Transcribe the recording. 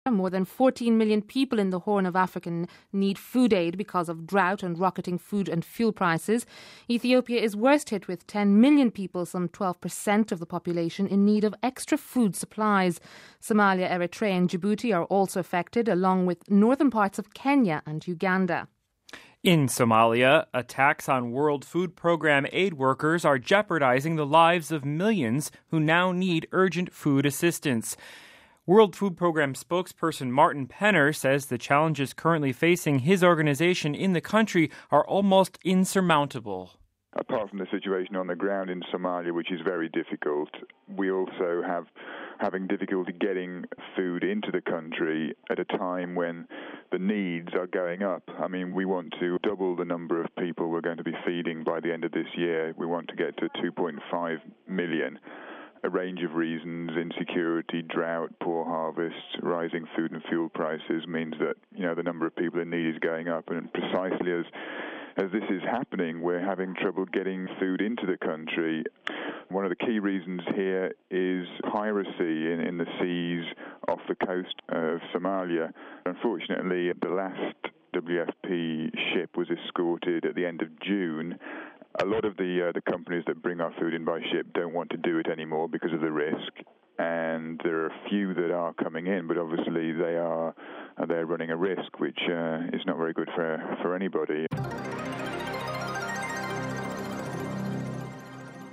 More than 14 million people in the Horn of Africa need food aid because of drought and rocketing food and fuel prices. Ethiopia is worst hit with 10 million people, some 12% of the population, in need of extra food supplies. Somalia, Eritrea and Djibouti are also affected, along with northern parts of Kenya and Uganda. In Somalia, attacks on World Food Program aid workers are jeopardizing the lives of millions who now need urgent food assistance. World Food Program spokesperson Martin Penner says the challenges currently facing his organization in the country are almost insurmountable. Apart from the situation on the ground in Somalia, which is very difficult, we also having difficulty getting food into the country at a time when the needs are going up. I mean, we want to double the number of people we're going to be feeding by the end of this year. We want to get to 2.5 million. A range of reasons, insecurity, drought, poor harvests, rising food and fuel prices means that, the number of people in need is going up. And precisely as this is happening, we're having trouble getting food into the country. One of the key reasons here is piracy in the seas off the coast of Somalia. Unfortunately, the last WFP ship was escorted at the end of June. A lot of the companies that bring our food in by ship don't want to do it anymore because of the risk, and there are a few that are coming in, but obviously they're running a risk which is not very good for anybody.